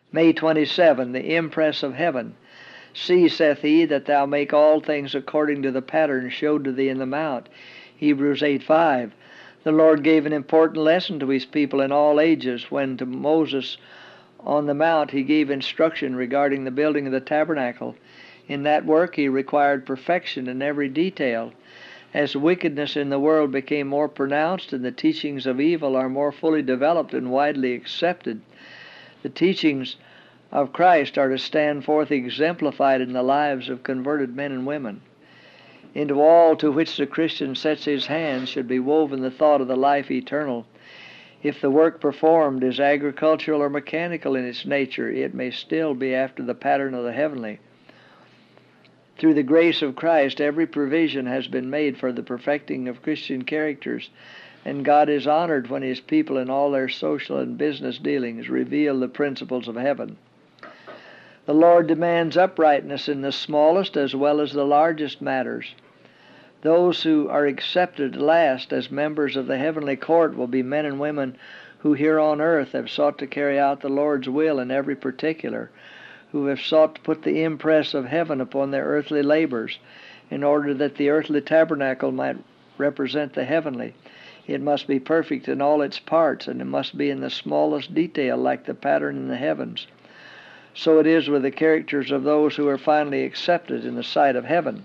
May 27, the impress of heaven. See, saith he, that thou make all things according to the pattern showed to thee in the mount. Hebrews 8:5. The Lord gave an important lesson to his people in all ages when to Moses on the mount he gave instruction regarding the building of the tabernacle. In that work he required perfection in every detail. As wickedness in the world became more pronounced and the teachings of evil are more fully developed and widely accepted, the teachings of Christ are to stand forth exemplified in the lives of converted men and women. Into all to which the Christian sets his hands should be woven the thought of the life eternal. If the work performed is agricultural or mechanical in its nature, it may still be after the pattern of the heavenly. Through the grace of Christ, every provision has been made for the perfecting of Christian characters, and God is honored when his people in all their social and business dealings reveal the principles of heaven. The Lord demands uprightness in the smallest as well as the largest matters. Those who are accepted last as members of the heavenly court will be men and women who here on earth have sought to carry out the Lord's will in every particular, who have sought to put the impress of heaven upon their earthly labors, in order that the earthly tabernacle might represent the heavenly. It must be perfect in all its parts, and it must be in the smallest detail like the pattern in the heavens. So it is with the characters of those who are finally accepted in the sight of heaven.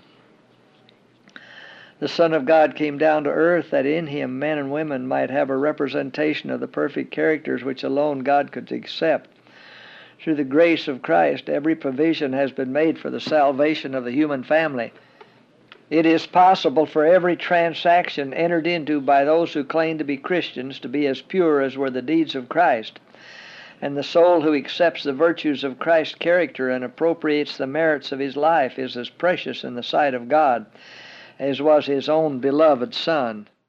The Son of God came down to earth that in him men and women might have a representation of the perfect characters which alone God could accept. Through the grace of Christ, every provision has been made for the salvation of the human family. It is possible for every transaction entered into by those who claim to be Christians to be as pure as were the deeds of Christ. And the soul who accepts the virtues of Christ's character and appropriates the merits of his life is as precious in the sight of God as was his own beloved Son.